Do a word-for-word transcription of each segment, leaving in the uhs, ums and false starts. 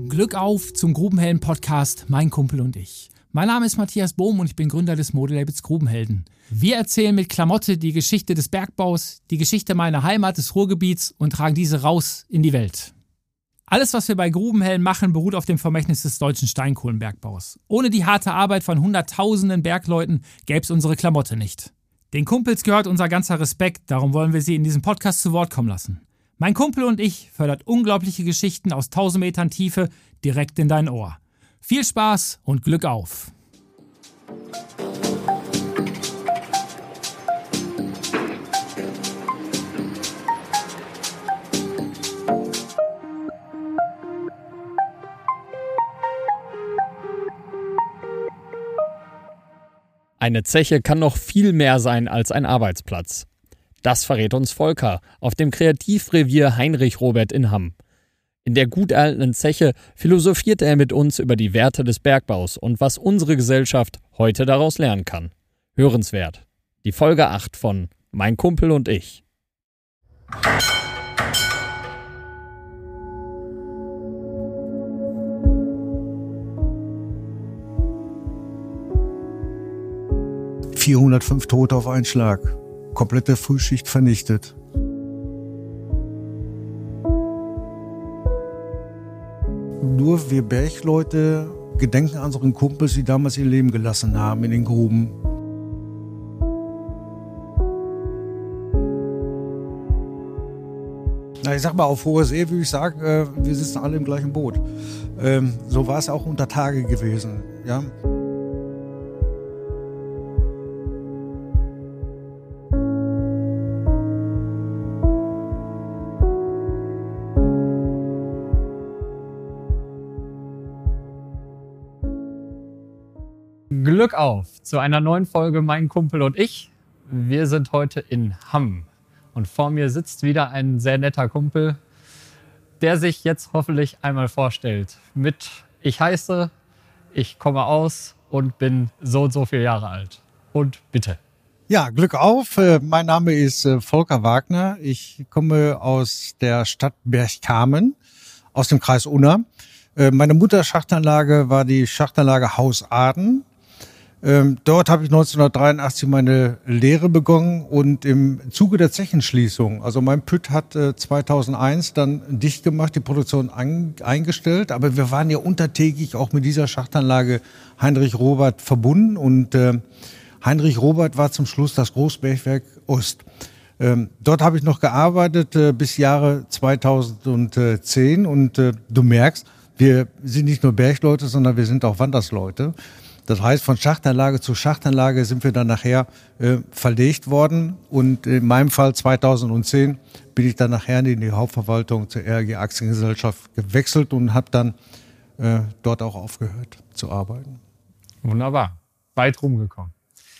Glück auf zum Grubenhelden-Podcast Mein Kumpel und ich. Mein Name ist Matthias Bohm und ich bin Gründer des Modelabels Grubenhelden. Wir erzählen mit Klamotte die Geschichte des Bergbaus, die Geschichte meiner Heimat, des Ruhrgebiets und tragen diese raus in die Welt. Alles, was wir bei Grubenhelden machen, beruht auf dem Vermächtnis des deutschen Steinkohlenbergbaus. Ohne die harte Arbeit von hunderttausenden Bergleuten gäbe es unsere Klamotte nicht. Den Kumpels gehört unser ganzer Respekt, darum wollen wir sie in diesem Podcast zu Wort kommen lassen. Mein Kumpel und ich fördert unglaubliche Geschichten aus tausend Metern Tiefe direkt in dein Ohr. Viel Spaß und Glück auf! Eine Zeche kann noch viel mehr sein als ein Arbeitsplatz. Das verrät uns Volker auf dem Kreativrevier Heinrich Robert in Hamm. In der gut erhaltenen Zeche philosophiert er mit uns über die Werte des Bergbaus und was unsere Gesellschaft heute daraus lernen kann. Hörenswert. Die Folge acht von Mein Kumpel und ich. vierhundertfünf Tote auf einen Schlag. Komplette Frühschicht vernichtet. Nur wir Bergleute gedenken an unseren Kumpels, die damals ihr Leben gelassen haben in den Gruben. Na, ich sag mal, auf hoher See würde ich sagen, äh, wir sitzen alle im gleichen Boot. Ähm, so war es auch unter Tage gewesen. Ja? Glück auf zu einer neuen Folge Mein Kumpel und ich. Wir sind heute in Hamm und vor mir sitzt wieder ein sehr netter Kumpel, der sich jetzt hoffentlich einmal vorstellt mit ich heiße, ich komme aus und bin so und so viele Jahre alt. Und bitte. Ja, Glück auf. Mein Name ist Volker Wagner. Ich komme aus der Stadt Bergkamen, aus dem Kreis Unna. Meine Mutter-Schachtanlage war die Schachtanlage Haus Aden. Ähm, dort habe ich neunzehnhundertdreiundachtzig meine Lehre begonnen und im Zuge der Zechenschließung, also mein Pütt hat äh, zweitausendeins dann dicht gemacht, die Produktion an, eingestellt, aber wir waren ja untertägig auch mit dieser Schachtanlage Heinrich Robert verbunden und äh, Heinrich Robert war zum Schluss das Großbergwerk Ost. Ähm, dort habe ich noch gearbeitet äh, bis Jahre zweitausendzehn und äh, du merkst, wir sind nicht nur Bergleute, sondern wir sind auch Wandersleute. Das heißt, von Schachtanlage zu Schachtanlage sind wir dann nachher äh, verlegt worden. Und in meinem Fall zweitausendzehn bin ich dann nachher in die Hauptverwaltung zur R G Aktiengesellschaft gewechselt und habe dann äh, dort auch aufgehört zu arbeiten. Wunderbar. Weit rumgekommen.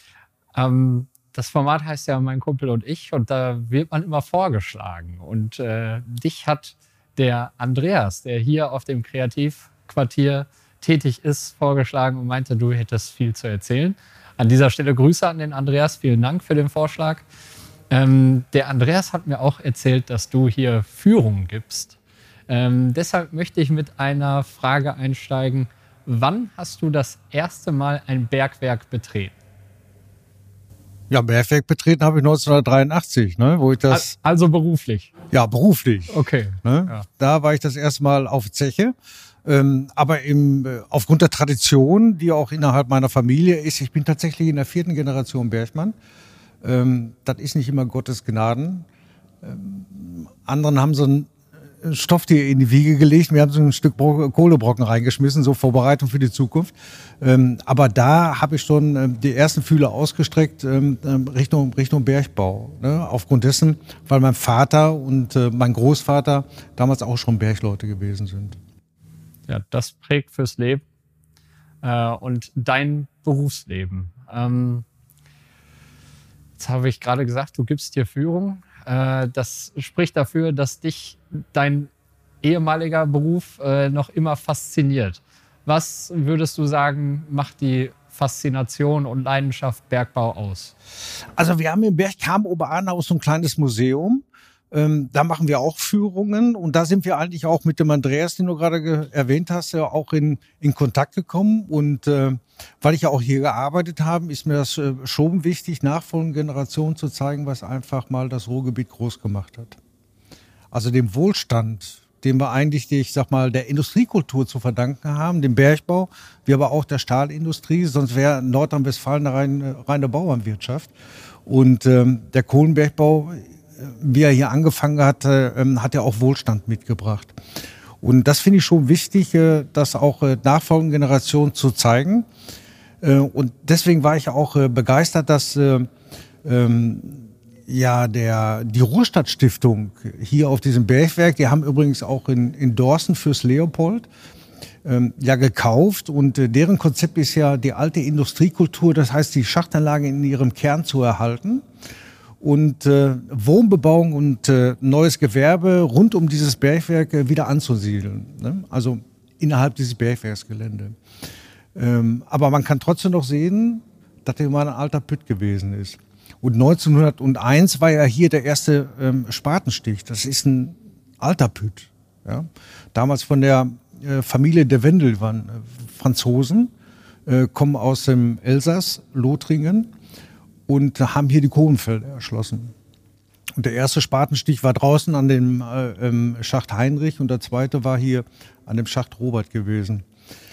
Ähm, das Format heißt ja Mein Kumpel und ich und da wird man immer vorgeschlagen. Und äh, dich hat der Andreas, der hier auf dem Kreativquartier tätig ist, vorgeschlagen und meinte, du hättest viel zu erzählen. An dieser Stelle Grüße an den Andreas, vielen Dank für den Vorschlag. Ähm, der Andreas hat mir auch erzählt, dass du hier Führungen gibst. Ähm, deshalb möchte ich mit einer Frage einsteigen. Wann hast du das erste Mal ein Bergwerk betreten? Ja, Bergwerk betreten habe ich neunzehnhundertdreiundachtzig, ne, wo ich das... Also beruflich? Ja, beruflich. Okay. Ne? Ja. Da war ich das erste Mal auf Zeche. Ähm, aber im, äh, aufgrund der Tradition, die auch innerhalb meiner Familie ist, ich bin tatsächlich in der vierten Generation Bergmann. Ähm, das ist nicht immer Gottes Gnaden. Ähm, anderen haben so einen Stofftier in die Wiege gelegt, wir haben so ein Stück Bro- Kohlebrocken reingeschmissen, so Vorbereitung für die Zukunft. Ähm, aber da habe ich schon ähm, die ersten Fühler ausgestreckt ähm, Richtung, Richtung Bergbau. Ne? Aufgrund dessen, weil mein Vater und äh, mein Großvater damals auch schon Bergleute gewesen sind. Ja, das prägt fürs Leben äh, und dein Berufsleben. Ähm, jetzt habe ich gerade gesagt, du gibst dir Führung. Äh, das spricht dafür, dass dich dein ehemaliger Beruf äh, noch immer fasziniert. Was würdest du sagen, macht die Faszination und Leidenschaft Bergbau aus? Also wir haben in Bergkamen Oberarnau so ein kleines Museum. Ähm, da machen wir auch Führungen und da sind wir eigentlich auch mit dem Andreas, den du gerade ge- erwähnt hast, ja auch in, in Kontakt gekommen. Und äh, weil ich ja auch hier gearbeitet habe, ist mir das äh, schon wichtig, nachfolgenden Generationen zu zeigen, was einfach mal das Ruhrgebiet groß gemacht hat. Also dem Wohlstand, den wir eigentlich, die, ich sag mal, der Industriekultur zu verdanken haben, dem Bergbau, wie aber auch der Stahlindustrie, sonst wäre Nordrhein-Westfalen eine reine, reine Bauernwirtschaft. Und ähm, der Kohlenbergbau, wie er hier angefangen hat, ähm, hat er auch Wohlstand mitgebracht. Und das finde ich schon wichtig, äh, das auch äh, nachfolgenden Generationen zu zeigen. Äh, und deswegen war ich auch äh, begeistert, dass äh, ähm, ja der die Ruhrstadtstiftung hier auf diesem Bergwerk, die haben übrigens auch in, in Dorsten fürs Leopold ähm, ja gekauft. Und äh, deren Konzept ist ja die alte Industriekultur, das heißt die Schachtanlage in ihrem Kern zu erhalten. Und äh, Wohnbebauung und äh, neues Gewerbe rund um dieses Bergwerk äh, wieder anzusiedeln. Ne? Also innerhalb dieses Bergwerksgelände. Ähm, aber man kann trotzdem noch sehen, dass hier mal ein alter Pütt gewesen ist. Und neunzehnhunderteins war ja hier der erste ähm, Spatenstich. Das ist ein alter Pütt. Ja? Damals von der äh, Familie de Wendel, waren äh, Franzosen, äh, kommen aus dem Elsass, Lothringen. Und haben hier die Kohlenfelder erschlossen. Und der erste Spatenstich war draußen an dem äh, Schacht Heinrich und der zweite war hier an dem Schacht Robert gewesen.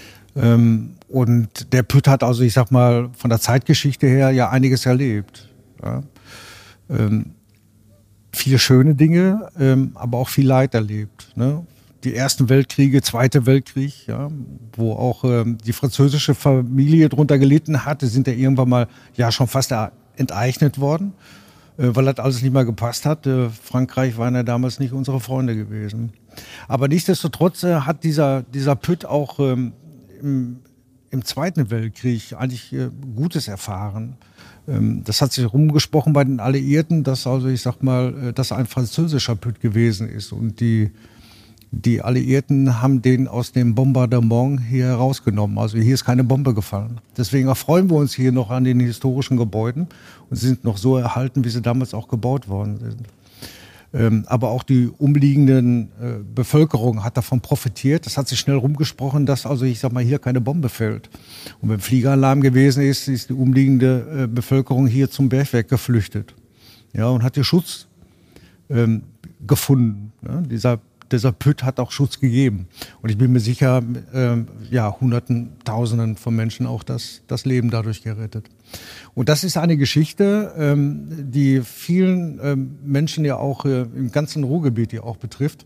Ähm, und der Pütt hat also, ich sag mal, von der Zeitgeschichte her ja einiges erlebt. Ja. Ähm, viele schöne Dinge, ähm, aber auch viel Leid erlebt. Ne? Die ersten Weltkriege, Zweite Weltkrieg, ja, wo auch ähm, die französische Familie drunter gelitten hatte, sind ja irgendwann mal ja schon fast enteignet worden, äh, weil das alles nicht mehr gepasst hat. Äh, Frankreich waren ja damals nicht unsere Freunde gewesen. Aber nichtsdestotrotz äh, hat dieser, dieser Pütt auch ähm, im, im Zweiten Weltkrieg eigentlich äh, Gutes erfahren. Ähm, das hat sich rumgesprochen bei den Alliierten, dass also, ich sag mal, äh, das ein französischer Pütt gewesen ist. Und die Die Alliierten haben den aus dem Bombardement hier rausgenommen. Also hier ist keine Bombe gefallen. Deswegen erfreuen wir uns hier noch an den historischen Gebäuden und sind noch so erhalten, wie sie damals auch gebaut worden sind. Ähm, aber auch die umliegenden äh, Bevölkerung hat davon profitiert. Das hat sich schnell rumgesprochen, dass also, ich sag mal, hier keine Bombe fällt. Und wenn Fliegeralarm gewesen ist, ist die umliegende äh, Bevölkerung hier zum Bergwerk geflüchtet. Ja, und hat hier Schutz ähm, gefunden. Ja, dieser Dieser Pütt hat auch Schutz gegeben. Und ich bin mir sicher, äh, ja, Hunderten, Tausenden von Menschen auch das, das Leben dadurch gerettet. Und das ist eine Geschichte, ähm, die vielen ähm, Menschen ja auch äh, im ganzen Ruhrgebiet ja auch betrifft,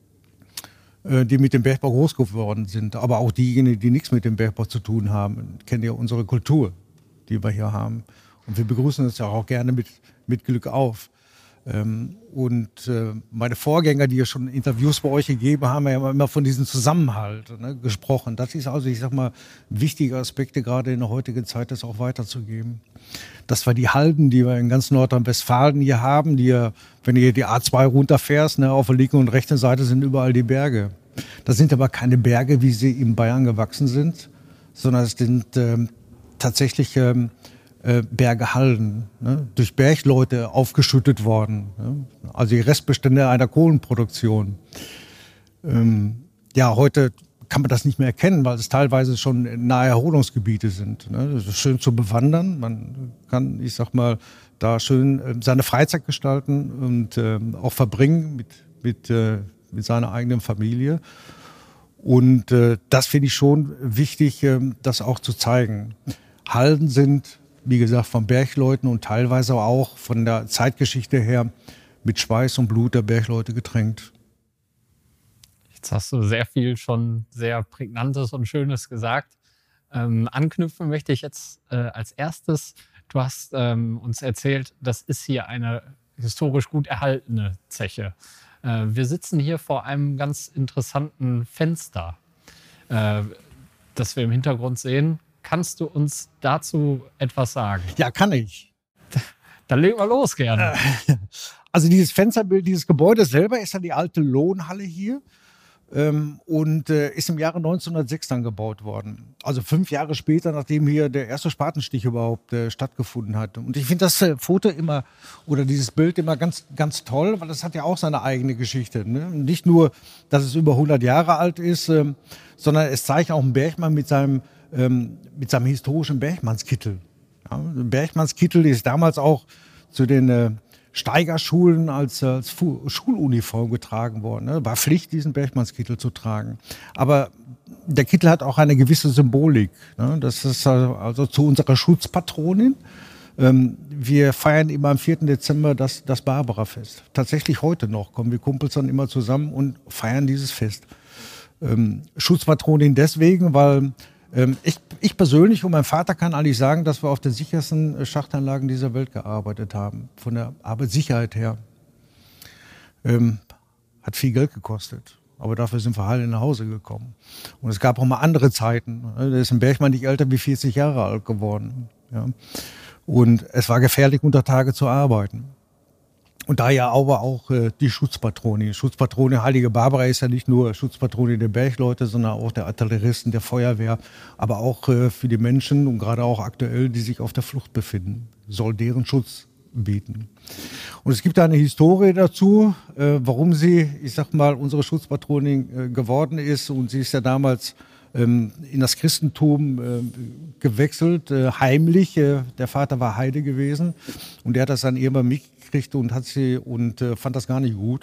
äh, die mit dem Bergbau groß geworden sind. Aber auch diejenigen, die nichts mit dem Bergbau zu tun haben, kennen ja unsere Kultur, die wir hier haben. Und wir begrüßen uns ja auch gerne mit, mit Glück auf. Ähm, und äh, meine Vorgänger, die ja schon Interviews bei euch gegeben haben, haben ja immer von diesem Zusammenhalt ne, gesprochen. Das ist also, ich sag mal, wichtige Aspekte, gerade in der heutigen Zeit, das auch weiterzugeben. Das war die Halden, die wir in ganz Nordrhein-Westfalen hier haben, die ja, wenn du hier die A zwei runterfährst, ne, auf der linken und rechten Seite sind überall die Berge. Das sind aber keine Berge, wie sie in Bayern gewachsen sind, sondern es sind ähm, tatsächlich ähm, Berge Halden, ne, durch Bergleute aufgeschüttet worden. Ne, also die Restbestände einer Kohlenproduktion. Ähm, ja, heute kann man das nicht mehr erkennen, weil es teilweise schon nahe Erholungsgebiete sind. Ne. Das ist schön zu bewandern. Man kann, ich sag mal, da schön äh, seine Freizeit gestalten und äh, auch verbringen mit, mit, äh, mit seiner eigenen Familie. Und äh, das finde ich schon wichtig, äh, das auch zu zeigen. Halden sind, wie gesagt, von Bergleuten und teilweise auch von der Zeitgeschichte her mit Schweiß und Blut der Bergleute getränkt. Jetzt hast du sehr viel schon sehr Prägnantes und Schönes gesagt. Ähm, anknüpfen möchte ich jetzt äh, als erstes. Du hast ähm, uns erzählt, das ist hier eine historisch gut erhaltene Zeche. Äh, wir sitzen hier vor einem ganz interessanten Fenster, äh, das wir im Hintergrund sehen. Kannst du uns dazu etwas sagen? Ja, kann ich. Dann legen wir los gerne. Also dieses Fensterbild, dieses Gebäude selber ist ja die alte Lohnhalle hier. ähm, und äh, ist im Jahre neunzehnhundertsechs dann gebaut worden. Also fünf Jahre später, nachdem hier der erste Spatenstich überhaupt äh, stattgefunden hat. Und ich finde das äh, Foto immer oder dieses Bild immer ganz, ganz toll, weil das hat ja auch seine eigene Geschichte. Ne? Nicht nur, dass es über hundert Jahre alt ist, ähm, sondern es zeigt auch einen Bergmann mit seinem, ähm, mit seinem historischen Bergmannskittel. Ja? Der Bergmannskittel ist damals auch zu den äh, Steigerschulen als, als Schuluniform getragen worden. Ne? War Pflicht, diesen Bergmannskittel zu tragen. Aber der Kittel hat auch eine gewisse Symbolik. Ne? Das ist also zu unserer Schutzpatronin. Ähm, wir feiern immer am vierten Dezember das, das Barbara-Fest. Tatsächlich heute noch kommen wir Kumpels dann immer zusammen und feiern dieses Fest. Ähm, Schutzpatronin deswegen, weil ähm, ich, ich persönlich und mein Vater kann eigentlich sagen, dass wir auf den sichersten Schachtanlagen dieser Welt gearbeitet haben. Von der Arbeitssicherheit her. Ähm, hat viel Geld gekostet. Aber dafür sind wir heile nach Hause gekommen. Und es gab auch mal andere Zeiten. Da ist ein Bergmann nicht älter wie vierzig Jahre alt geworden. Ja. Und es war gefährlich, unter Tage zu arbeiten. Und daher aber auch äh, die Schutzpatronin. Schutzpatronin Heilige Barbara ist ja nicht nur Schutzpatronin der Bergleute, sondern auch der Artilleristen, der Feuerwehr, aber auch äh, für die Menschen und gerade auch aktuell, die sich auf der Flucht befinden, soll deren Schutz bieten. Und es gibt da eine Historie dazu, äh, warum sie, ich sag mal, unsere Schutzpatronin äh, geworden ist. Und sie ist ja damals ähm, in das Christentum äh, gewechselt, äh, heimlich. Äh, der Vater war Heide gewesen und der hat das dann irgendwann mitgekriegt und hat sie und äh, fand das gar nicht gut.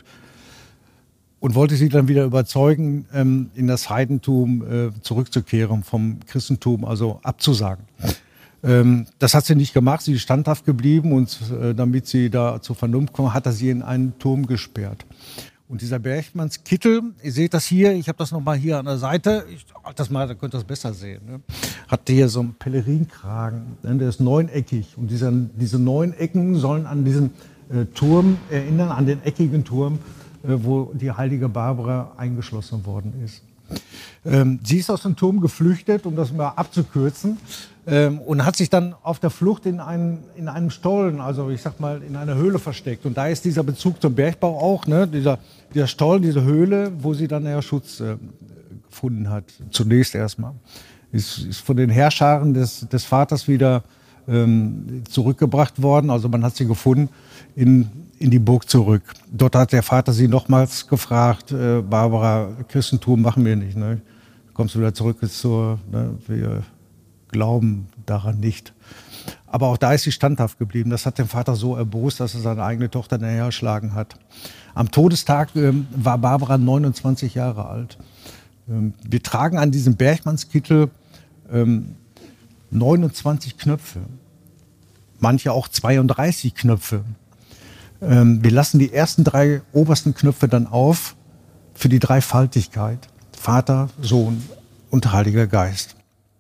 Und wollte sie dann wieder überzeugen, ähm, in das Heidentum äh, zurückzukehren, vom Christentum, also abzusagen. Ähm, das hat sie nicht gemacht, sie ist standhaft geblieben und äh, damit sie da zur Vernunft kommt, hat er sie in einen Turm gesperrt. Und dieser Bergmannskittel, ihr seht das hier, ich habe das nochmal hier an der Seite, ich halte das mal, da könnt ihr das besser sehen, ne? Hat hier so einen Pelerinkragen, ne? Der ist neuneckig und dieser, diese neun Ecken sollen an diesen äh, Turm erinnern, an den eckigen Turm, äh, wo die Heilige Barbara eingeschlossen worden ist. Ähm, sie ist aus dem Turm geflüchtet, um das mal abzukürzen, ähm, und hat sich dann auf der Flucht in, einen, in einem Stollen, also ich sag mal in einer Höhle versteckt. Und da ist dieser Bezug zum Bergbau auch, ne? dieser, dieser Stollen, diese Höhle, wo sie dann ja Schutz äh, gefunden hat, zunächst erstmal. Ist, ist von den Heerscharen des, des Vaters wieder ähm, zurückgebracht worden, also man hat sie gefunden in in die Burg zurück. Dort hat der Vater sie nochmals gefragt, äh, Barbara, Christentum machen wir nicht. Ne? Kommst du wieder zurück zur, ne? Wir glauben daran nicht. Aber auch da ist sie standhaft geblieben. Das hat den Vater so erbost, dass er seine eigene Tochter nachher erschlagen hat. Am Todestag ähm, war Barbara neunundzwanzig Jahre alt. Ähm, wir tragen an diesem Bergmannskittel ähm, neunundzwanzig Knöpfe. Manche auch zweiunddreißig Knöpfe. Wir lassen die ersten drei obersten Knöpfe dann auf für die Dreifaltigkeit. Vater, Sohn und Heiliger Geist.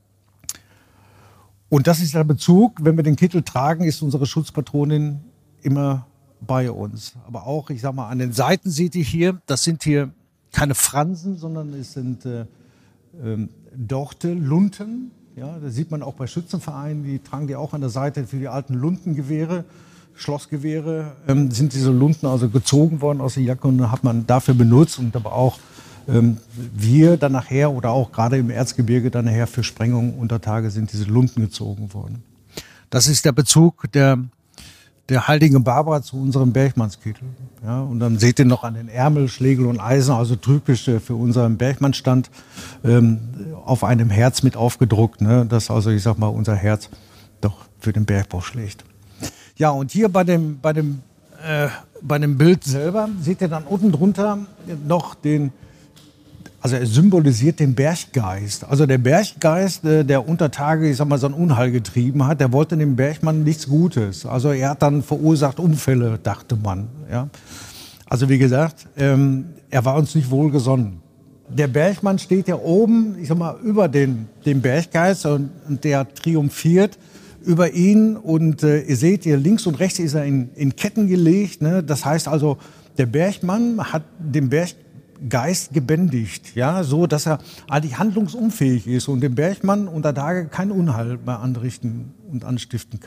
Und das ist der Bezug, wenn wir den Kittel tragen, ist unsere Schutzpatronin immer bei uns. Aber auch, ich sag mal, an den Seiten seht ihr hier, das sind hier keine Fransen, sondern es sind äh, äh, Dorte, Lunten. Ja, das sieht man auch bei Schützenvereinen, die tragen die auch an der Seite für die alten Luntengewehre. Schlossgewehre, ähm, sind diese Lunten also gezogen worden aus der Jacke und hat man dafür benutzt und aber auch ähm, wir dann nachher oder auch gerade im Erzgebirge dann nachher für Sprengungen unter Tage sind diese Lunten gezogen worden. Das ist der Bezug der, der Heiligen Barbara zu unserem Bergmannskittel. Ja, und dann seht ihr noch an den Ärmel Schlegel und Eisen, also typisch für unseren Bergmannstand, ähm, auf einem Herz mit aufgedruckt, ne, dass also ich sag mal unser Herz doch für den Bergbau schlägt. Ja, und hier bei dem, bei dem, äh, bei dem Bild selber seht ihr dann unten drunter noch den, also er symbolisiert den Berggeist. Also der Berggeist, äh, der unter Tage, ich sag mal, so ein Unheil getrieben hat, der wollte dem Bergmann nichts Gutes. Also er hat dann verursacht Unfälle, dachte man. Ja. Also wie gesagt, ähm, er war uns nicht wohlgesonnen. Der Bergmann steht ja oben, ich sag mal, über den, den Berggeist und, und der triumphiert über ihn und äh, ihr seht, hier links und rechts ist er in, in Ketten gelegt. Ne? Das heißt also, der Bergmann hat den Berggeist gebändigt, ja, so dass er eigentlich handlungsunfähig ist und dem Bergmann unter Tage kein Unheil mehr anrichten und anstiften kann.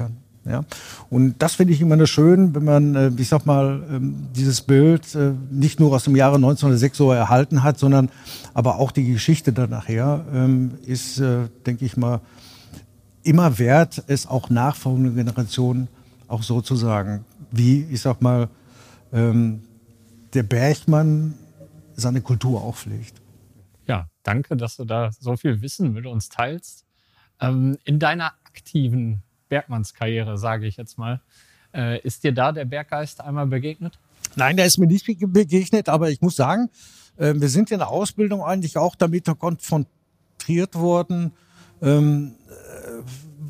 Ja? Und das finde ich immer schön, wenn man, äh, ich sag mal, ähm, dieses Bild äh, nicht nur aus dem Jahre neunzehnhundertsechs so erhalten hat, sondern aber auch die Geschichte dann nachher ähm, ist, äh, denke ich mal, immer wert, es auch nachfolgende Generationen auch so zu sagen, wie, ich sag mal, ähm, der Bergmann seine Kultur auch pflegt. Ja, danke, dass du da so viel Wissen mit uns teilst. Ähm, in deiner aktiven Bergmannskarriere, sage ich jetzt mal, äh, ist dir da der Berggeist einmal begegnet? Nein, der ist mir nicht begegnet, aber ich muss sagen, äh, wir sind in der Ausbildung eigentlich auch damit konfrontiert worden, ähm, äh,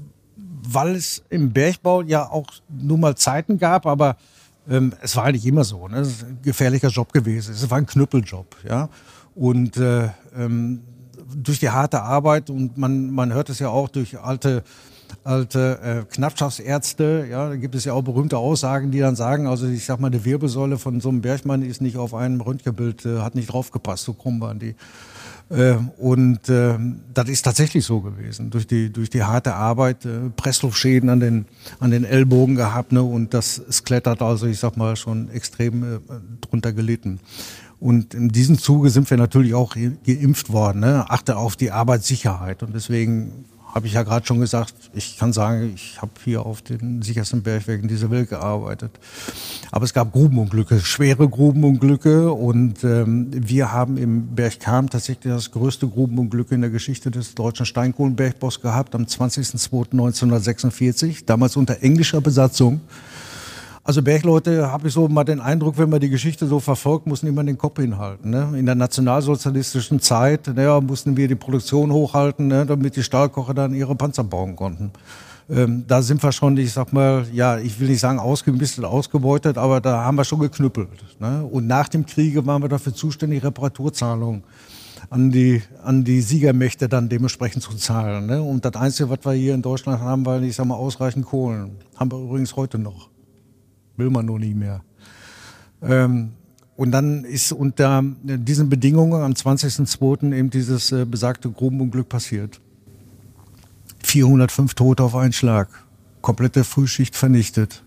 weil es im Bergbau ja auch nun mal Zeiten gab, aber ähm, es war eigentlich immer so, ne? Es ist ein gefährlicher Job gewesen. Es war ein Knüppeljob, ja. Und äh, ähm, durch die harte Arbeit, und man, man hört es ja auch durch alte, alte äh, Knappschaftsärzte, ja, da gibt es ja auch berühmte Aussagen, die dann sagen, also ich sag mal, die Wirbelsäule von so einem Bergmann ist nicht auf einem Röntgenbild, äh, hat nicht draufgepasst, so krumm waren die. Äh, und äh, das ist tatsächlich so gewesen, durch die, durch die harte Arbeit, äh, Pressluftschäden an den, an den Ellbogen gehabt, ne, und das Skelett hat also, ich sag mal, schon extrem äh, drunter gelitten. Und in diesem Zuge sind wir natürlich auch geimpft worden, ne? Achte auf die Arbeitssicherheit. Und deswegen habe ich ja gerade schon gesagt, ich kann sagen, ich habe hier auf den sichersten Bergwerken dieser Welt gearbeitet. Aber es gab Grubenunglücke, schwere Grubenunglücke. Und ähm, wir haben im Bergkam tatsächlich das größte Grubenunglück in der Geschichte des deutschen Steinkohlenbergbaus gehabt, am zwanzigsten zweiten neunzehnhundertsechsundvierzig, damals unter englischer Besatzung. Also Bergleute, habe ich so mal den Eindruck, wenn man die Geschichte so verfolgt, mussten immer den Kopf hinhalten. Ne? In der nationalsozialistischen Zeit, naja, mussten wir die Produktion hochhalten, ne, damit die Stahlkocher dann ihre Panzer bauen konnten. Ähm, da sind wir schon, ich sag mal, ja, ich will nicht sagen ausgemistet, ausgebeutet, aber da haben wir schon geknüppelt. Ne? Und nach dem Kriege waren wir dafür zuständig, Reparaturzahlungen an die, an die Siegermächte dann dementsprechend zu zahlen. Ne? Und das Einzige, was wir hier in Deutschland haben, war, ich sag mal, ausreichend Kohlen. Haben wir übrigens heute noch. Will man nur nie mehr. Ähm, und dann ist unter diesen Bedingungen am zwanzigsten zweiten eben dieses äh, besagte Grubenunglück passiert. vierhundertfünf Tote auf einen Schlag. Komplette Frühschicht vernichtet.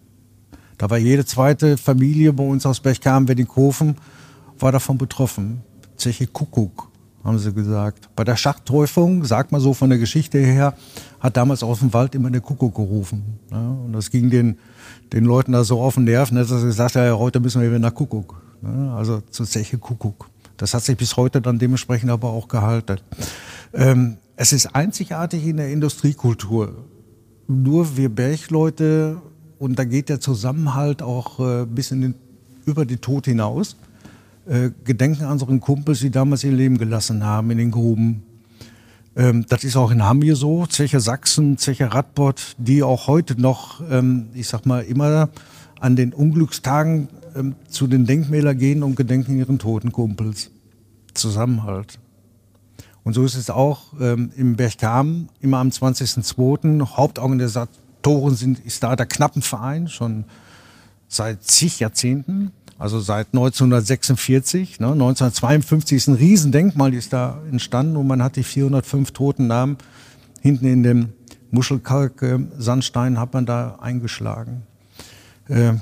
Da war jede zweite Familie bei uns aus Bergkamen-Weddinghofen war davon betroffen. Zeche Kuckuck, haben sie gesagt. Bei der Schachthäufung, sagt man so von der Geschichte her, hat damals aus dem Wald immer der Kuckuck gerufen. Ja, und das ging den, den Leuten da so auf den Nerven, dass sie gesagt haben, ja, heute müssen wir wieder nach Kuckuck. Ja, also zur Zeche Kuckuck. Das hat sich bis heute dann dementsprechend aber auch gehalten. Ähm, es ist einzigartig in der Industriekultur. Nur wir Bergleute, und da geht der Zusammenhalt auch äh, bis in den, über den Tod hinaus, äh, gedenken an unseren Kumpels, die damals ihr Leben gelassen haben in den Gruben. Ähm, das ist auch in Hamburg so, Zeche Sachsen, Zeche Radbot, die auch heute noch, ähm, ich sag mal, immer an den Unglückstagen ähm, zu den Denkmälern gehen und gedenken ihren toten Kumpels. Zusammenhalt. Und so ist es auch ähm, im Bergkamen, immer am zwanzigsten zweiten Hauptorganisatoren sind, ist da der Knappenverein, schon seit zig Jahrzehnten, also seit neunzehnhundertsechsundvierzig. Ne, neunzehnhundertzweiundfünfzig ist ein Riesendenkmal, ist da entstanden, und man hat die vierhundertfünf toten Namen hinten in dem Muschelkalk-Sandstein hat man da eingeschlagen. Äh,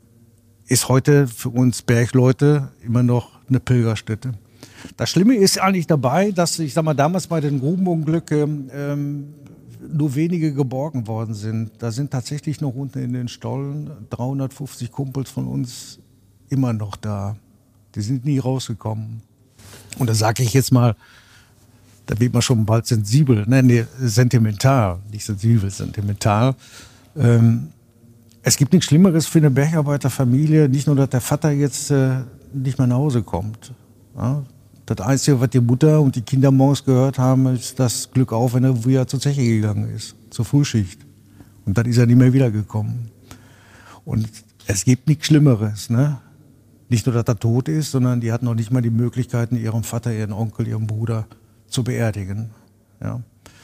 ist heute für uns Bergleute immer noch eine Pilgerstätte. Das Schlimme ist eigentlich dabei, dass, ich sag mal, damals bei den Grubenunglücken ähm, nur wenige geborgen worden sind. Da sind tatsächlich noch unten in den Stollen dreihundertfünfzig Kumpels von uns immer noch da. Die sind nie rausgekommen. Und da sage ich jetzt mal, da wird man schon bald sensibel, ne, nee, sentimental, nicht sensibel, sentimental. Ähm, es gibt nichts Schlimmeres für eine Bergarbeiterfamilie, nicht nur, dass der Vater jetzt äh, nicht mehr nach Hause kommt. Ja? Das Einzige, was die Mutter und die Kinder morgens gehört haben, ist das Glück auf, wenn er wieder zur Zeche gegangen ist, zur Frühschicht. Und dann ist er nicht mehr wiedergekommen. Und es gibt nichts Schlimmeres, ne? Nicht nur, dass er tot ist, sondern die hatten noch nicht mal die Möglichkeiten, ihren Vater, ihren Onkel, ihren Bruder zu beerdigen. Ja?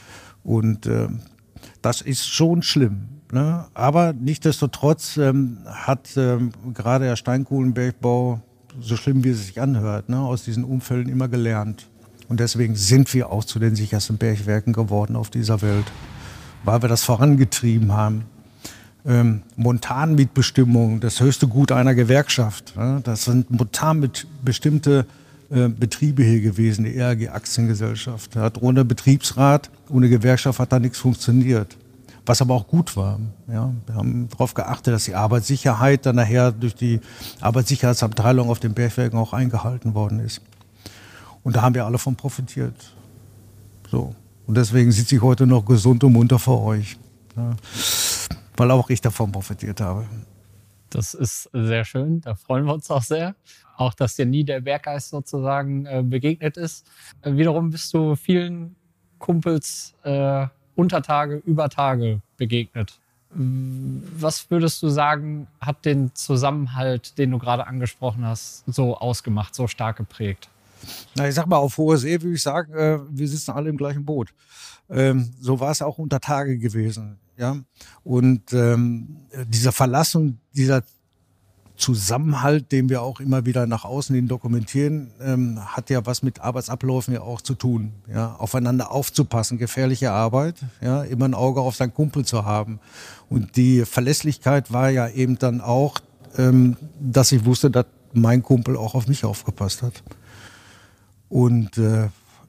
Und äh, das ist schon schlimm. Ne? Aber nichtsdestotrotz ähm, hat ähm, gerade der Steinkohlenbergbau, so schlimm wie es sich anhört, ne, aus diesen Unfällen immer gelernt. Und deswegen sind wir auch zu den sichersten Bergwerken geworden auf dieser Welt, weil wir das vorangetrieben haben. ähm, Montanmietbestimmung, das höchste Gut einer Gewerkschaft. Ja? Das sind montanbestimmte äh, Betriebe hier gewesen, die E R G-Aktiengesellschaft. Hat ohne Betriebsrat, ohne Gewerkschaft hat da nichts funktioniert. Was aber auch gut war. Ja? Wir haben darauf geachtet, dass die Arbeitssicherheit dann nachher durch die Arbeitssicherheitsabteilung auf den Bergwerken auch eingehalten worden ist. Und da haben wir alle von profitiert. So. Und deswegen sitze ich heute noch gesund und munter vor euch. Ja? Weil auch ich davon profitiert habe. Das ist sehr schön, da freuen wir uns auch sehr. Auch, dass dir nie der Berggeist sozusagen äh, begegnet ist. Äh, wiederum bist du vielen Kumpels äh, unter Tage, über Tage begegnet. Was würdest du sagen, hat den Zusammenhalt, den du gerade angesprochen hast, so ausgemacht, so stark geprägt? Na, ich sag mal, auf hoher See würde ich sagen, äh, wir sitzen alle im gleichen Boot. Ähm, so war es auch unter Tage gewesen. Ja? Und ähm, dieser Verlassung, dieser Zusammenhalt, den wir auch immer wieder nach außen hin dokumentieren, ähm, hat ja was mit Arbeitsabläufen ja auch zu tun. Ja? Aufeinander aufzupassen, gefährliche Arbeit, ja? Immer ein Auge auf seinen Kumpel zu haben. Und die Verlässlichkeit war ja eben dann auch, ähm, dass ich wusste, dass mein Kumpel auch auf mich aufgepasst hat. Und äh,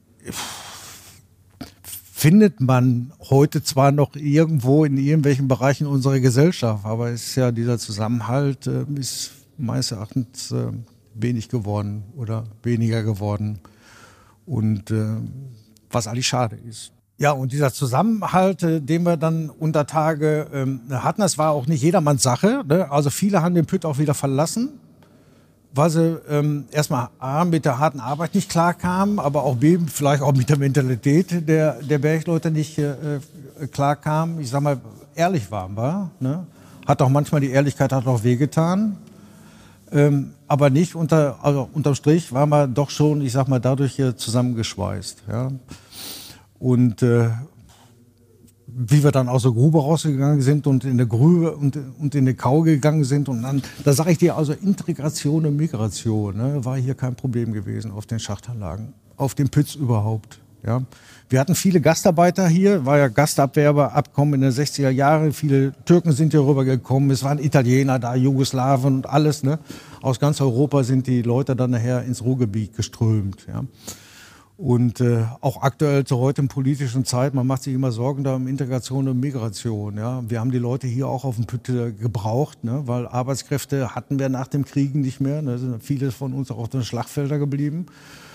findet man heute zwar noch irgendwo in irgendwelchen Bereichen unserer Gesellschaft, aber es ist ja dieser Zusammenhalt äh, ist meines Erachtens äh, wenig geworden oder weniger geworden. Und äh, was eigentlich schade ist. Ja, und dieser Zusammenhalt, äh, den wir dann unter Tage äh, hatten, das war auch nicht jedermanns Sache. Ne? Also viele haben den Pütt auch wieder verlassen, weil sie ähm, erstmal A, mit der harten Arbeit nicht klarkamen, aber auch B, vielleicht auch mit der Mentalität der, der Bergleute nicht äh, klarkamen. Ich sag mal, ehrlich waren wir. Ne? Hat auch manchmal die Ehrlichkeit hat auch wehgetan. Ähm, aber nicht unter, also unterm Strich waren wir doch schon, ich sag mal, dadurch äh, zusammengeschweißt. Ja? Und äh, wie wir dann aus der Grube rausgegangen sind und in der Grube und, und in die Kau gegangen sind. Und dann, da sage ich dir, also Integration und Migration, ne, war hier kein Problem gewesen auf den Schachtanlagen, auf den Pütz überhaupt. Ja. Wir hatten viele Gastarbeiter hier, war ja Gastabwerbeabkommen in den sechziger Jahren. Viele Türken sind hier rübergekommen, es waren Italiener da, Jugoslawen und alles. Ne. Aus ganz Europa sind die Leute dann nachher ins Ruhrgebiet geströmt. Ja. Und äh, auch aktuell zur heutigen politischen Zeit, man macht sich immer Sorgen da um Integration und Migration. Ja. Wir haben die Leute hier auch auf dem Pütt gebraucht, ne, weil Arbeitskräfte hatten wir nach dem Krieg nicht mehr. Ne, sind viele von uns auch auf den Schlachtfeldern geblieben.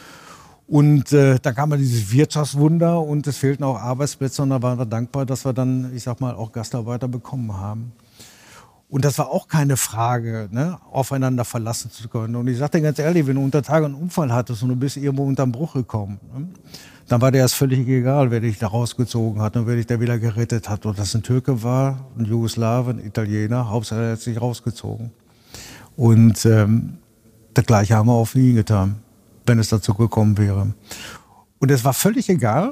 Und äh, da kam man dieses Wirtschaftswunder und es fehlten auch Arbeitsplätze und da waren wir dankbar, dass wir dann, ich sag mal, auch Gastarbeiter bekommen haben. Und das war auch keine Frage, ne, aufeinander verlassen zu können. Und ich sag dir ganz ehrlich, wenn du unter Tage einen Unfall hattest und du bist irgendwo unterm Bruch gekommen, ne, dann war dir das völlig egal, wer dich da rausgezogen hat und wer dich da wieder gerettet hat. Ob das ein Türke war, ein Jugoslawe, ein Italiener, Hauptsache er hat sich rausgezogen. Und ähm, das Gleiche haben wir auch für ihn getan, wenn es dazu gekommen wäre. Und es war völlig egal.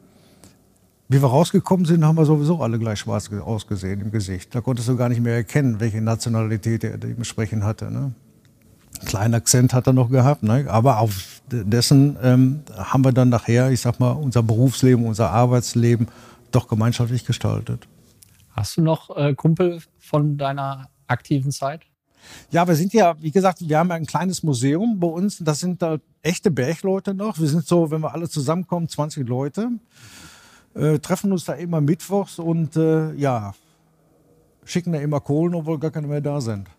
Wie wir rausgekommen sind, haben wir sowieso alle gleich schwarz ausgesehen im Gesicht. Da konntest du gar nicht mehr erkennen, welche Nationalität er dementsprechend hatte. Ne? Kleinen Akzent hat er noch gehabt, ne? Aber auf dessen ähm, haben wir dann nachher, ich sag mal, unser Berufsleben, unser Arbeitsleben doch gemeinschaftlich gestaltet. Hast du noch äh, Kumpel von deiner aktiven Zeit? Ja, wir sind ja, wie gesagt, wir haben ein kleines Museum bei uns. Das sind da echte Bergleute noch. Wir sind so, wenn wir alle zusammenkommen, zwanzig Leute. Äh, treffen uns da immer mittwochs und äh, ja, schicken da immer Kohlen, obwohl gar keine mehr da sind.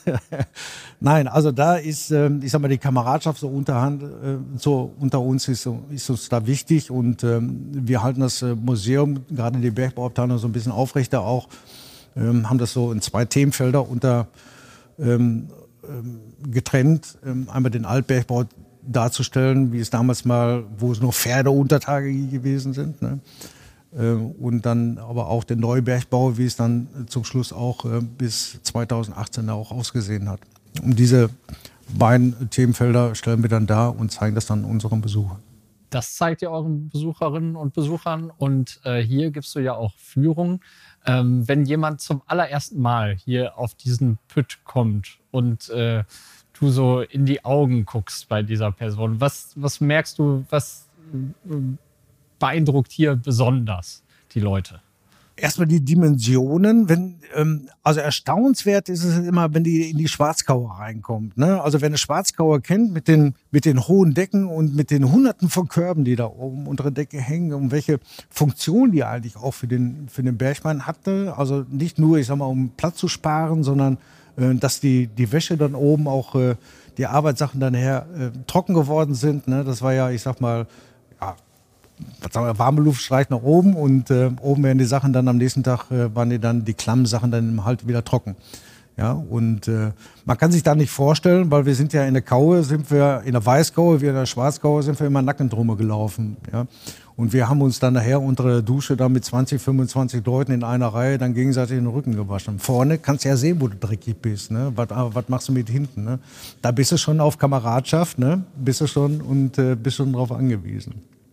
Nein, also da ist, äh, ich sag mal, die Kameradschaft so unterhand, äh, so unter uns ist, ist uns da wichtig und äh, wir halten das äh, Museum, gerade die Bergbauabteilung, so ein bisschen aufrechter auch, äh, haben das so in zwei Themenfelder unter ähm, äh, getrennt. Äh, einmal den Altbergbau darzustellen, wie es damals mal, wo es noch Pferde unter Tage gewesen sind. Ne? Und dann aber auch den Neubergbau, wie es dann zum Schluss auch bis zweitausendachtzehn auch ausgesehen hat. Und diese beiden Themenfelder stellen wir dann dar und zeigen das dann unseren Besuchern. Das zeigt ihr euren Besucherinnen und Besuchern und äh, hier gibst du ja auch Führung. Ähm, wenn jemand zum allerersten Mal hier auf diesen Pütt kommt und äh, du so in die Augen guckst bei dieser Person, was, was merkst du, was beeindruckt hier besonders die Leute? Erstmal die Dimensionen, wenn, ähm, also erstaunenswert ist es immer, wenn die in die Schwarzgauer reinkommt, ne? Also wenn eine Schwarzgauer kennt mit den, mit den hohen Decken und mit den Hunderten von Körben, die da oben unter der Decke hängen und welche Funktion die eigentlich auch für den, für den Bergmann hatte. Also nicht nur, ich sag mal, um Platz zu sparen, sondern, äh, dass die, die Wäsche dann oben auch, äh, die Arbeitssachen dann her, äh, trocken geworden sind, ne? Das war ja, ich sag mal, ja, was sagen wir, warme Luft streicht nach oben und äh, oben werden die Sachen dann am nächsten Tag, äh, waren die dann, die klammen Sachen dann im Halt wieder trocken. Ja, und äh, man kann sich da nicht vorstellen, weil wir sind ja in der Kaue, sind wir in der Weißgaue, wir in der Schwarzgaue sind wir immer nackend drum gelaufen. Ja, und wir haben uns dann nachher unter der Dusche dann mit zwanzig, fünfundzwanzig Leuten in einer Reihe dann gegenseitig den Rücken gewaschen. Vorne kannst du ja sehen, wo du dreckig bist, ne? Was, was machst du mit hinten, ne? Da bist du schon auf Kameradschaft, ne? Bist du schon und äh, bist schon drauf angewiesen.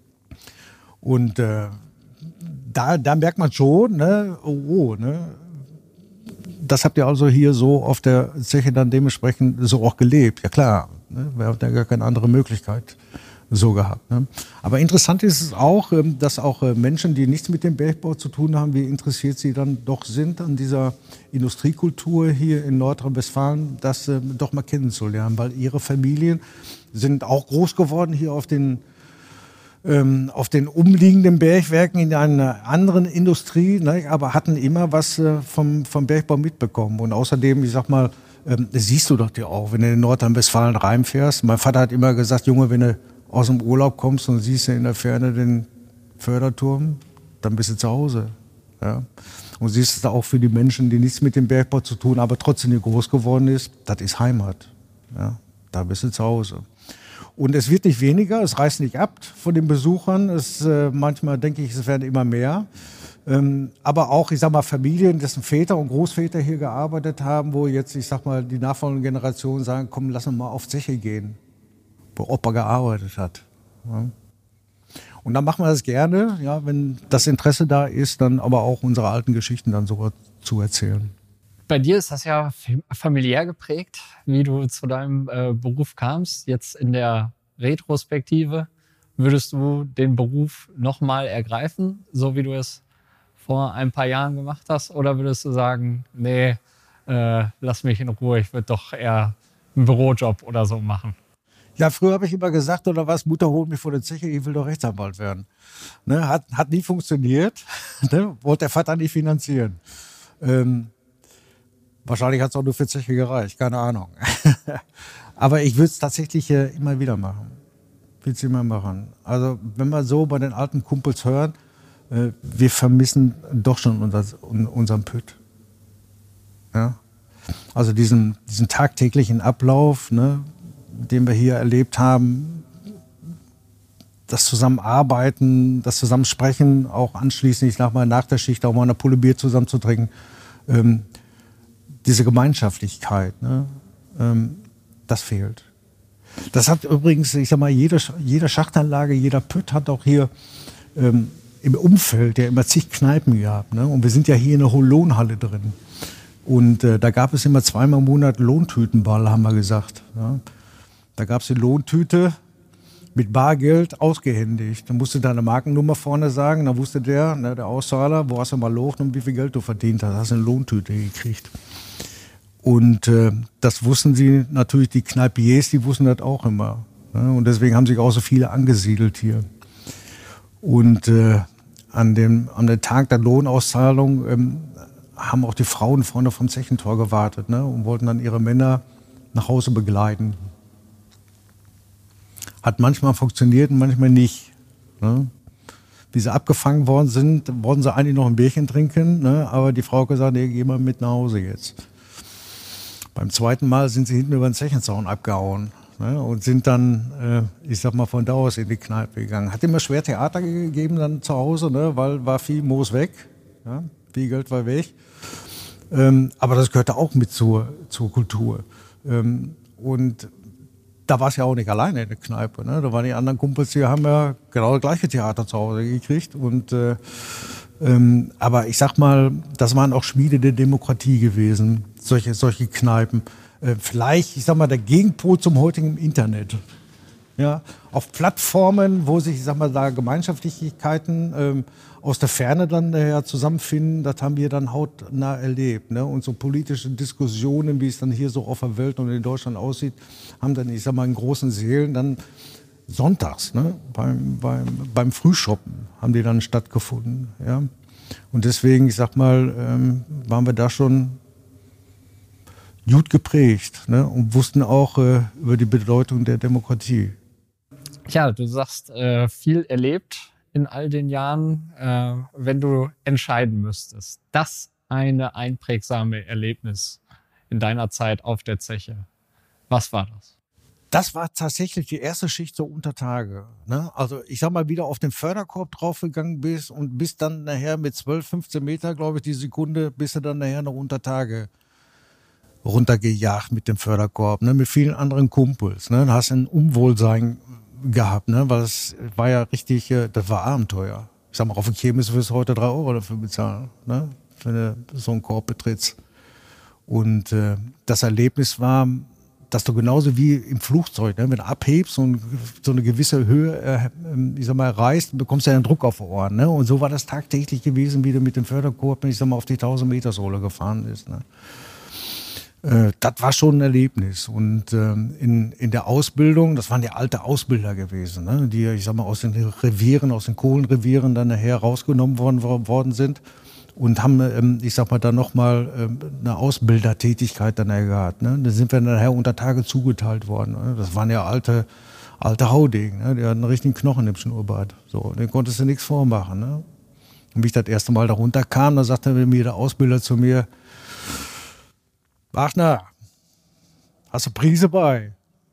Und äh, da, da merkt man schon, ne, oh, oh, ne, das habt ihr also hier so auf der Zeche dann dementsprechend so auch gelebt. Ja klar, ne, wir haben ja gar keine andere Möglichkeit so gehabt. Ne. Aber interessant ist es auch, dass auch Menschen, die nichts mit dem Bergbau zu tun haben, wie interessiert sie dann doch sind an dieser Industriekultur hier in Nordrhein-Westfalen, das äh, doch mal kennenzulernen, weil ihre Familien sind auch groß geworden hier auf den auf den umliegenden Bergwerken in einer anderen Industrie, ne, aber hatten immer was äh, vom, vom Bergbau mitbekommen. Und außerdem, ich sag mal, ähm, das siehst du doch dir auch, wenn du in Nordrhein-Westfalen reinfährst. Mein Vater hat immer gesagt, Junge, wenn du aus dem Urlaub kommst und siehst du in der Ferne den Förderturm, dann bist du zu Hause. Ja? Und siehst es auch für die Menschen, die nichts mit dem Bergbau zu tun, aber trotzdem hier groß geworden ist, das ist Heimat. Ja? Da bist du zu Hause. Und es wird nicht weniger, es reißt nicht ab von den Besuchern. Es, äh, manchmal denke ich, es werden immer mehr. Ähm, aber auch, ich sag mal, Familien, dessen Väter und Großväter hier gearbeitet haben, wo jetzt, ich sag mal, die nachfolgende Generation sagen, komm, lass uns mal auf Zeche gehen, wo Opa gearbeitet hat. Ja. Und dann machen wir das gerne, ja, wenn das Interesse da ist, dann aber auch unsere alten Geschichten dann so zu erzählen. Bei dir ist das ja familiär geprägt, wie du zu deinem äh, Beruf kamst. Jetzt in der Retrospektive, würdest du den Beruf nochmal ergreifen, so wie du es vor ein paar Jahren gemacht hast? Oder würdest du sagen, nee, äh, lass mich in Ruhe, ich würde doch eher einen Bürojob oder so machen? Ja, früher habe ich immer gesagt, oder was, Mutter holt mich vor der Zeche, ich will doch Rechtsanwalt werden. Ne, hat, hat nie funktioniert, ne, wollte der Vater nicht finanzieren. Ähm, Wahrscheinlich hat es auch nur für Zeche gereicht, keine Ahnung. Aber ich würde es tatsächlich äh, immer wieder machen. Will es immer machen. Also wenn wir so bei den alten Kumpels hören, äh, wir vermissen doch schon unser, un, unseren Pütt. Ja? Also diesen, diesen tagtäglichen Ablauf, ne, den wir hier erlebt haben, das Zusammenarbeiten, das Zusammensprechen, auch anschließend, ich sag mal, nach der Schicht auch mal eine Pulle Bier zusammen zu trinken, ähm, diese Gemeinschaftlichkeit, ne, ähm, das fehlt. Das hat übrigens, ich sag mal, jede, jede Schachtanlage, jeder Pütt hat auch hier ähm, im Umfeld ja immer zig Kneipen gehabt. Ne? Und wir sind ja hier in der Lohnhalle drin. Und äh, da gab es immer zweimal im Monat Lohntütenball, haben wir gesagt. Ja? Da gab es die Lohntüte mit Bargeld ausgehändigt. Dann musste deine Markennummer vorne sagen, dann wusste der, ne, der Auszahler, wo hast du mal Lohn und wie viel Geld du verdient hast. Hast du eine Lohntüte gekriegt. Und äh, das wussten sie natürlich, die Kneipiers, die wussten das auch immer. Ne? Und deswegen haben sich auch so viele angesiedelt hier. Und äh, an, dem, an dem Tag der Lohnauszahlung ähm, haben auch die Frauen vorne vom Zechentor gewartet, ne? Und wollten dann ihre Männer nach Hause begleiten. Hat manchmal funktioniert und manchmal nicht. Ne? Wie sie abgefangen worden sind, wollten sie eigentlich noch ein Bierchen trinken, ne? Aber die Frau hat gesagt, nee, geh mal mit nach Hause jetzt. Beim zweiten Mal sind sie hinten über den Zechenzaun abgehauen, ne? Und sind dann, äh, ich sag mal, von da aus in die Kneipe gegangen. Hat immer schwer Theater gegeben dann zu Hause, ne? Weil war viel Moos weg, ja? Viel Geld war weg. Ähm, aber das gehörte auch mit zur, zur Kultur. Ähm, und da war es ja auch nicht alleine in der Kneipe. Ne? Da waren die anderen Kumpels, die haben ja genau das gleiche Theater zu Hause gekriegt. Und, äh, ähm, aber ich sag mal, das waren auch Schmiede der Demokratie gewesen, solche, solche Kneipen. Äh, vielleicht, ich sag mal, der Gegenpol zum heutigen Internet. Ja, auf Plattformen, wo sich, ich sag mal, da Gemeinschaftlichkeiten ähm, aus der Ferne dann äh, zusammenfinden, das haben wir dann hautnah erlebt. Ne? Und so politische Diskussionen, wie es dann hier so auf der Welt und in Deutschland aussieht, haben dann, ich sag mal, in großen Seelen dann sonntags, ne? beim, beim, beim Frühshoppen haben die dann stattgefunden. Ja? Und deswegen, ich sag mal, ähm, waren wir da schon gut geprägt, ne? Und wussten auch äh, über die Bedeutung der Demokratie. Ja, du sagst, äh, viel erlebt in all den Jahren. Äh, wenn du entscheiden müsstest, das eine einprägsame Erlebnis in deiner Zeit auf der Zeche, was war das? Das war tatsächlich die erste Schicht so unter Tage. Ne? Also ich sag mal, wieder auf den Förderkorb draufgegangen bist und bis dann nachher mit zwölf, fünfzehn Meter, glaube ich, die Sekunde, bist du dann nachher noch unter Tage runtergejagt mit dem Förderkorb, ne? Mit vielen anderen Kumpels. Ne? Da hast ein Unwohlsein gehabt, ne? Weil es war ja richtig, das war Abenteuer. Ich sag mal, auf dem Kirmes wirst du heute drei Euro dafür bezahlen, ne? Wenn du so einen Korb betrittst. Und äh, das Erlebnis war, dass du genauso wie im Flugzeug, ne, wenn du abhebst und so eine gewisse Höhe, äh, ich sag mal, erreichst, bekommst du ja einen Druck auf die Ohren. Ne? Und so war das tagtäglich gewesen, wie du mit dem Förderkorb, ich sag mal, auf die tausend Meter Sohle gefahren bist. Ne? Äh, das war schon ein Erlebnis. Und äh, in, in der Ausbildung, das waren ja alte Ausbilder gewesen, ne? Die, ich sag mal, aus den Revieren, aus den Kohlenrevieren dann nachher rausgenommen worden, worden sind. Und haben, ich sag mal, dann nochmal eine Ausbildertätigkeit dann gehabt. Ne? Da sind wir nachher unter Tage zugeteilt worden. Ne? Das waren ja alte, alte Haudegen. Ne? Die hatten einen richtigen Knochen im Schnurrbart. So, den konntest du nichts vormachen. Ne? Und wie ich das erste Mal da runterkam, da sagte mir der Ausbilder zu mir: Wagner, hast du Prise bei?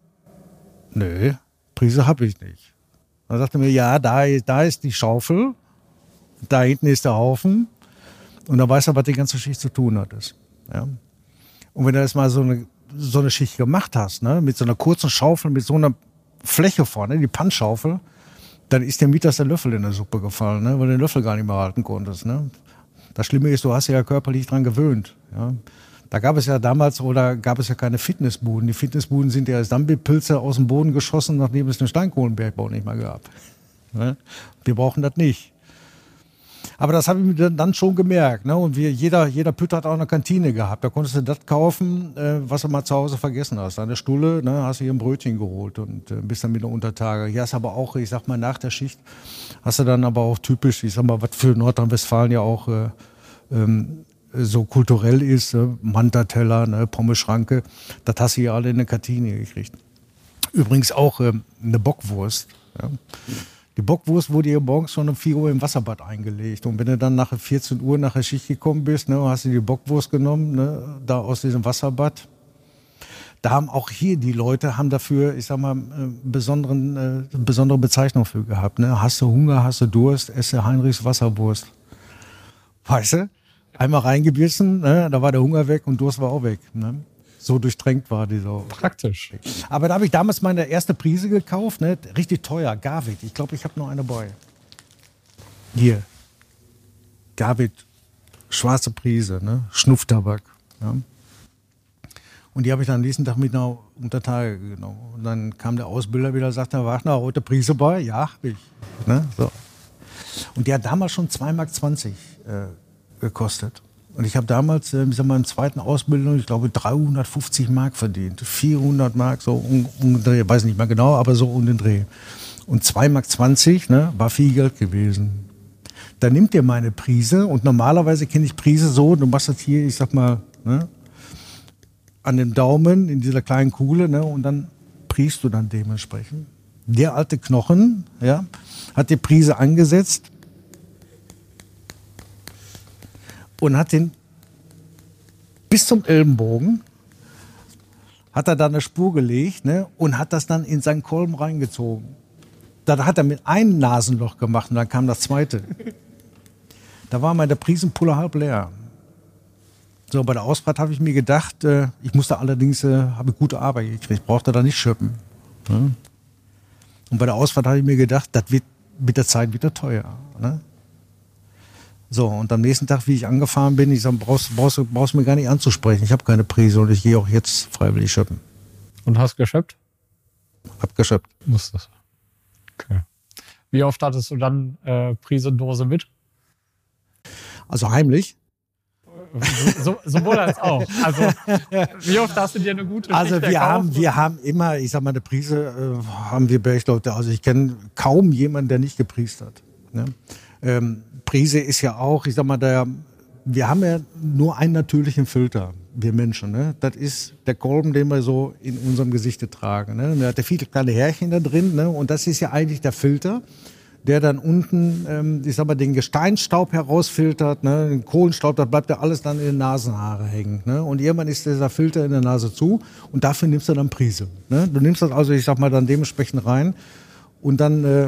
Nö, Prise habe ich nicht. Dann sagte er mir: Ja, da, da ist die Schaufel, da hinten ist der Haufen. Und dann weißt du, was die ganze Schicht zu tun hat. Ja. Und wenn du das mal so eine, so eine Schicht gemacht hast, ne, mit so einer kurzen Schaufel, mit so einer Fläche vorne, die Pannschaufel, dann ist dir mittags der Löffel in der Suppe gefallen, ne, weil du den Löffel gar nicht mehr halten konntest. Ne. Das Schlimme ist, du hast dich ja körperlich dran gewöhnt. Ja. Da gab es ja damals, oder gab es ja keine Fitnessbuden. Die Fitnessbuden sind ja als Dumbledore-Pilze aus dem Boden geschossen, nachdem es den Steinkohlenbergbau nicht mehr gab. Ne. Wir brauchen das nicht. Aber das habe ich mir dann schon gemerkt. Ne? Und wir, jeder, jeder Pütter hat auch eine Kantine gehabt. Da konntest du das kaufen, äh, was du mal zu Hause vergessen hast. An der Stulle, ne, hast du hier ein Brötchen geholt und äh, bist dann wieder unter Tage. Hier hast aber auch, ich sag mal, nach der Schicht hast du dann aber auch typisch, ich sag mal, was für Nordrhein-Westfalen ja auch äh, ähm, so kulturell ist, äh, Manta-Teller, ne, Pommeschranke, das hast du hier alle in der Kantine gekriegt. Übrigens auch äh, eine Bockwurst. Ja? Die Bockwurst wurde hier morgens schon um vier Uhr im Wasserbad eingelegt. Und wenn du dann nach vierzehn Uhr nach der Schicht gekommen bist, ne, hast du die Bockwurst genommen, ne, da aus diesem Wasserbad. Da haben auch hier die Leute, haben dafür, ich sag mal, besonderen, äh, besondere Bezeichnung für gehabt. Ne? Hast du Hunger, hast du Durst, esse Heinrichs Wasserwurst. Weißt du? Einmal reingebissen, ne, da war der Hunger weg und Durst war auch weg. Ne? So durchtränkt war die so. Praktisch. Aber da habe ich damals meine erste Prise gekauft, ne? Richtig teuer, Garvit. Ich glaube, ich habe noch eine bei. Hier, Garvit, schwarze Prise, ne? Schnupftabak. Ja? Und die habe ich dann am nächsten Tag mit nach unter Tage genommen. Und dann kam der Ausbilder wieder und sagte: Wagner, heute Prise bei? Ja, hab ich. Ne? So. Und die hat damals schon zwei Mark zwanzig äh, gekostet. Und ich habe damals, äh, ich sag mal, im zweiten Ausbildung, ich glaube, dreihundertfünfzig Mark verdient. vierhundert Mark, so um, um den Dreh, weiß nicht mehr genau, aber so um den Dreh. Und zwei Mark zwanzig, ne, war viel Geld gewesen. Da nimmt ihr meine Prise und normalerweise kenne ich Prise so, du machst das hier, ich sag mal, ne, an dem Daumen in dieser kleinen Kuhle, ne, und dann priest du dann dementsprechend. Der alte Knochen, ja, hat die Prise angesetzt und hat den bis zum Ellenbogen, hat er da eine Spur gelegt, ne, und hat das dann in seinen Kolben reingezogen. Da hat er mit einem Nasenloch gemacht und dann kam das zweite. Da war meine Prisenpulle halb leer. So, bei der Ausfahrt habe ich mir gedacht, äh, ich musste allerdings, äh, habe gute Arbeit gekriegt, brauchte da nicht schöppen. Ne? Und bei der Ausfahrt habe ich mir gedacht, das wird mit der Zeit wieder teuer. Ne? So, und am nächsten Tag, wie ich angefahren bin, ich sage, brauchst, brauchst, brauchst mir gar nicht anzusprechen. Ich habe keine Prise und ich gehe auch jetzt freiwillig schöppen. Und hast geschöpft? abgeschöpft. Muss das. Okay. Wie oft hattest du dann äh, Prise-Dose mit? Also heimlich? So, so, sowohl als auch. Also, wie oft hast du dir eine gute Schicht Also wir erkauft? haben, wir haben immer, ich sag mal, eine Prise äh, haben wir Bergleute. Also ich kenne kaum jemanden, der nicht gepriest hat. Ne? Ähm, Prise ist ja auch, ich sag mal, der, wir haben ja nur einen natürlichen Filter, wir Menschen. Ne? Das ist der Kolben, den wir so in unserem Gesicht tragen. Ne? Da hat ja viele kleine Härchen da drin. Ne? Und das ist ja eigentlich der Filter, der dann unten, ähm, ich sag mal, den Gesteinsstaub herausfiltert, ne? Den Kohlenstaub, da bleibt ja alles dann in den Nasenhaare hängen. Ne? Und irgendwann ist dieser Filter in der Nase zu und dafür nimmst du dann Prise. Ne? Du nimmst das also, ich sag mal, dann dementsprechend rein und dann äh,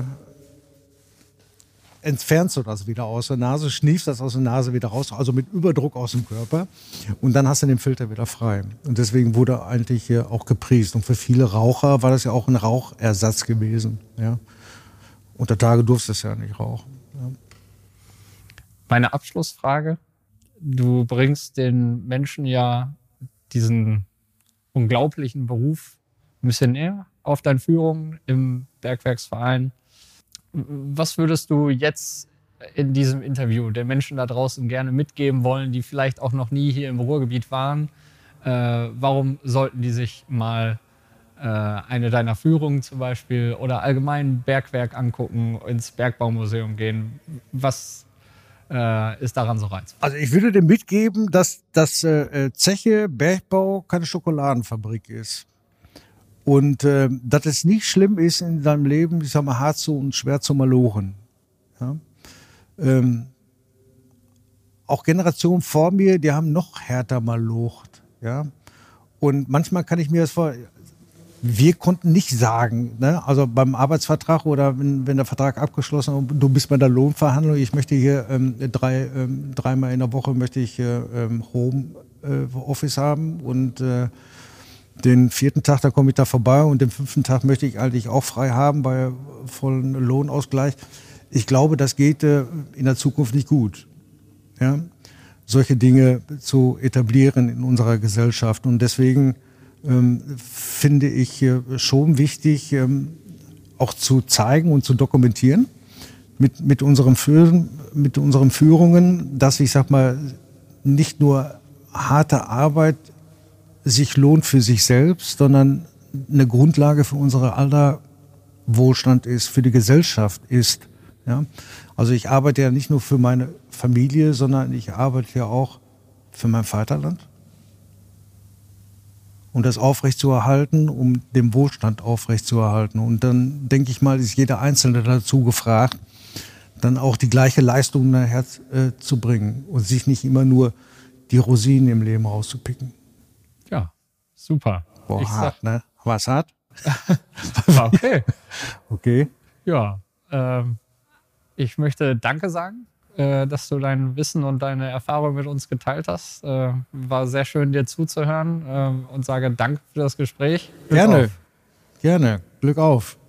entfernst du das wieder aus der Nase, schniefst das aus der Nase wieder raus, also mit Überdruck aus dem Körper und dann hast du den Filter wieder frei. Und deswegen wurde eigentlich äh, auch gepriest. Und für viele Raucher war das ja auch ein Rauchersatz gewesen, ja. Unter Tage durfst du es ja nicht rauchen. Ja. Meine Abschlussfrage. Du bringst den Menschen ja diesen unglaublichen Beruf ein bisschen näher auf deine Führung im Bergwerksverein. Was würdest du jetzt in diesem Interview den Menschen da draußen gerne mitgeben wollen, die vielleicht auch noch nie hier im Ruhrgebiet waren? Äh, warum sollten die sich mal eine deiner Führungen zum Beispiel oder allgemein Bergwerk angucken, ins Bergbaumuseum gehen? Was äh, ist daran so reizvoll? Also ich würde dir mitgeben, dass das äh, Zeche Bergbau keine Schokoladenfabrik ist. Und äh, dass es nicht schlimm ist in deinem Leben, ich sag mal, hart zu und schwer zu malochen. Ja? Ähm, auch Generationen vor mir, die haben noch härter malocht. Ja? Und manchmal kann ich mir das vor... Wir konnten nicht sagen, ne? Also beim Arbeitsvertrag oder wenn, wenn der Vertrag abgeschlossen ist, du bist bei der Lohnverhandlung, ich möchte hier ähm, drei, ähm, dreimal in der Woche möchte ich äh, ähm, Home äh, Office haben und äh, den vierten Tag, da komme ich da vorbei und den fünften Tag möchte ich eigentlich auch frei haben bei vollen Lohnausgleich. Ich glaube, das geht äh, in der Zukunft nicht gut. Ja? Solche Dinge zu etablieren in unserer Gesellschaft und deswegen Ähm, finde ich äh, schon wichtig, ähm, auch zu zeigen und zu dokumentieren mit, mit, unserem Führen, mit unseren Führungen, dass ich sag mal, nicht nur harte Arbeit sich lohnt für sich selbst, sondern eine Grundlage für unsere aller Wohlstand ist, für die Gesellschaft ist. Ja? Also ich arbeite ja nicht nur für meine Familie, sondern ich arbeite ja auch für mein Vaterland. Um das aufrechtzuerhalten, um den Wohlstand aufrechtzuerhalten. Und dann, denke ich mal, ist jeder Einzelne dazu gefragt, dann auch die gleiche Leistung nachher äh, zu bringen und sich nicht immer nur die Rosinen im Leben rauszupicken. Ja, super. Boah, ich hart, sag, ne? War's hart? War okay. Okay. Ja, ähm, ich möchte Danke sagen, äh, dass du dein Wissen und deine Erfahrung mit uns geteilt hast. Äh, war sehr schön, dir zuzuhören äh, und sage Danke für das Gespräch. Glück Gerne, auf. gerne. Glück auf.